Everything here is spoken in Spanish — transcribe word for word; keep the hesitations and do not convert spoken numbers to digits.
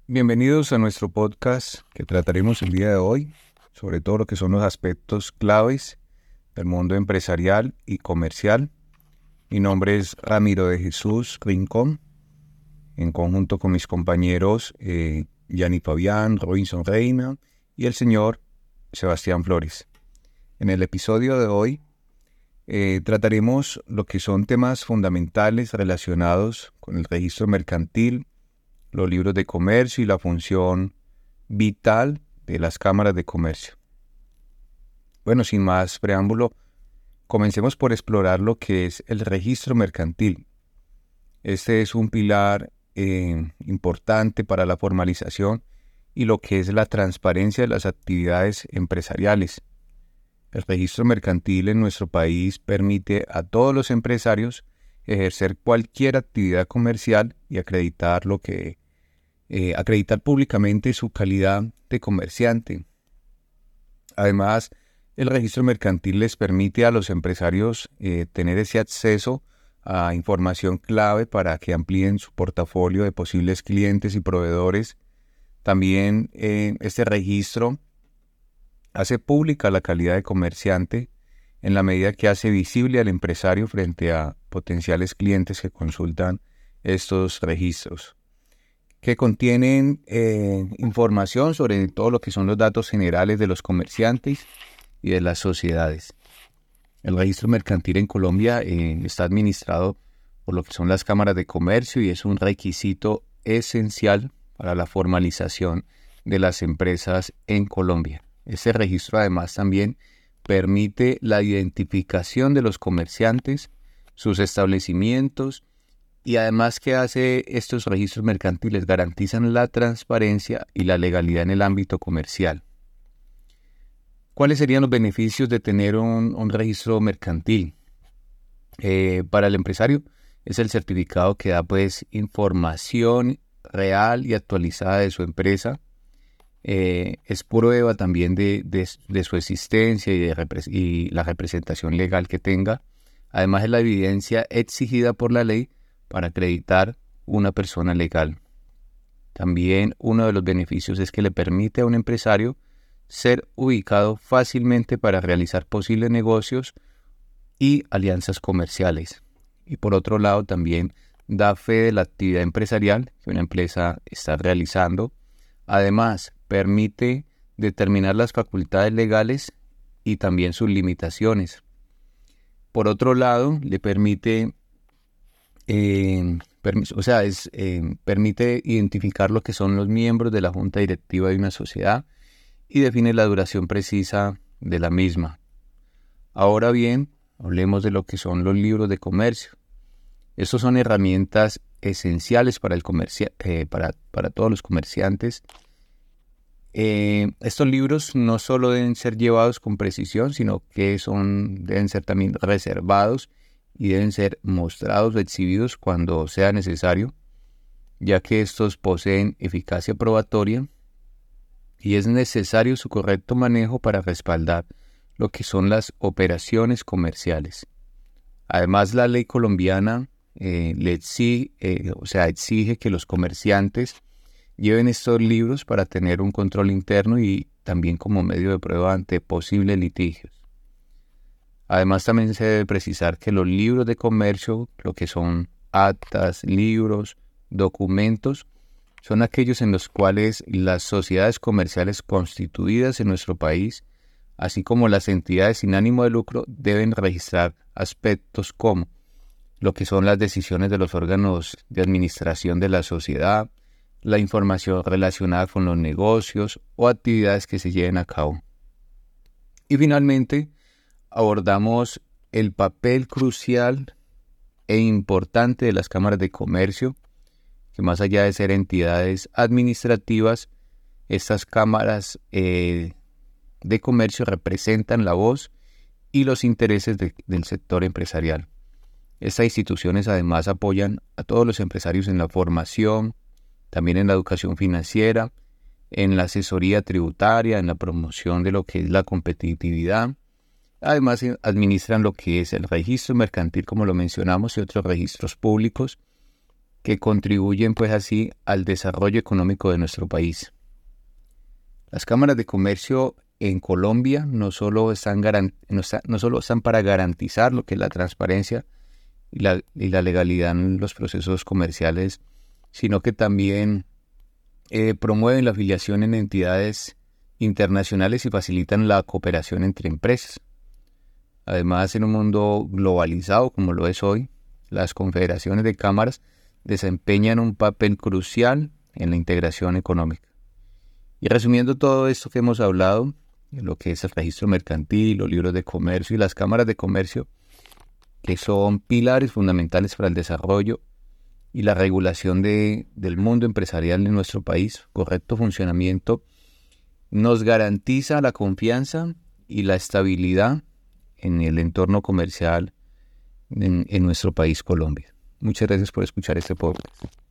Bienvenidos a nuestro podcast que trataremos el día de hoy sobre todo lo que son los aspectos claves del mundo empresarial y comercial. Mi nombre es Ramiro de Jesús Rincón, en conjunto con mis compañeros eh, Yanni Fabián, Robinson Reina y el señor Sebastián Flores. En el episodio de hoy eh, trataremos lo que son temas fundamentales relacionados con el registro mercantil, los libros de comercio y la función vital de las cámaras de comercio. Bueno, sin más preámbulo, comencemos por explorar lo que es el registro mercantil. Este es un pilar eh, importante para la formalización y lo que es la transparencia de las actividades empresariales. El registro mercantil en nuestro país permite a todos los empresarios ejercer cualquier actividad comercial y acreditar lo que eh, acreditar públicamente su calidad de comerciante. Además, el registro mercantil les permite a los empresarios eh, tener ese acceso a información clave para que amplíen su portafolio de posibles clientes y proveedores. También eh, este registro hace pública la calidad de comerciante en la medida que hace visible al empresario frente a potenciales clientes que consultan estos registros, que contienen eh, información sobre todo lo que son los datos generales de los comerciantes y de las sociedades. El registro mercantil en Colombia eh, está administrado por lo que son las cámaras de comercio y es un requisito esencial para la formalización de las empresas en Colombia. Este registro además también permite la identificación de los comerciantes, sus establecimientos, y además que hace estos registros mercantiles garantizan la transparencia y la legalidad en el ámbito comercial. ¿Cuáles serían los beneficios de tener un, un registro mercantil? Eh, para el empresario es el certificado que da pues información real y actualizada de su empresa. Eh, es prueba también de, de, de su existencia y, de repre- y la representación legal que tenga. Además es la evidencia exigida por la ley para acreditar una persona legal. También uno de los beneficios es que le permite a un empresario ser ubicado fácilmente para realizar posibles negocios y alianzas comerciales. Y por otro lado también da fe de la actividad empresarial que una empresa está realizando. Además, permite determinar las facultades legales y también sus limitaciones. Por otro lado, le permite, eh, permi- o sea, es, eh, permite identificar lo que son los miembros de la junta directiva de una sociedad y define la duración precisa de la misma. Ahora bien, hablemos de lo que son los libros de comercio. Estos son herramientas esenciales para, el comercia- eh, para, para todos los comerciantes. Eh, estos libros no solo deben ser llevados con precisión, sino que son, deben ser también reservados y deben ser mostrados o exhibidos cuando sea necesario, ya que estos poseen eficacia probatoria y es necesario su correcto manejo para respaldar lo que son las operaciones comerciales. Además, la ley colombiana eh, le exige, eh, o sea, exige que los comerciantes lleven estos libros para tener un control interno y también como medio de prueba ante posibles litigios. Además, también se debe precisar que los libros de comercio, lo que son actas, libros, documentos, son aquellos en los cuales las sociedades comerciales constituidas en nuestro país, así como las entidades sin ánimo de lucro, deben registrar aspectos como lo que son las decisiones de los órganos de administración de la sociedad, la información relacionada con los negocios o actividades que se lleven a cabo. Y finalmente, abordamos el papel crucial e importante de las cámaras de comercio, que más allá de ser entidades administrativas, estas cámaras eh, de comercio representan la voz y los intereses de, del sector empresarial. Estas instituciones además apoyan a todos los empresarios en la formación, también en la educación financiera, en la asesoría tributaria, en la promoción de lo que es la competitividad. Además, administran lo que es el registro mercantil, como lo mencionamos, y otros registros públicos. que contribuyen pues así al desarrollo económico de nuestro país. Las cámaras de comercio en Colombia no solo están, garan- no está- no solo están para garantizar lo que es la transparencia y la, y la legalidad en los procesos comerciales, sino que también eh, promueven la afiliación en entidades internacionales y facilitan la cooperación entre empresas. Además, en un mundo globalizado como lo es hoy, las confederaciones de cámaras desempeñan un papel crucial en la integración económica. Y resumiendo todo esto que hemos hablado, lo que es el registro mercantil, los libros de comercio y las cámaras de comercio, que son pilares fundamentales para el desarrollo y la regulación de, del mundo empresarial en nuestro país, correcto funcionamiento, nos garantiza la confianza y la estabilidad en el entorno comercial en, en nuestro país, Colombia. Muchas gracias por escuchar este podcast.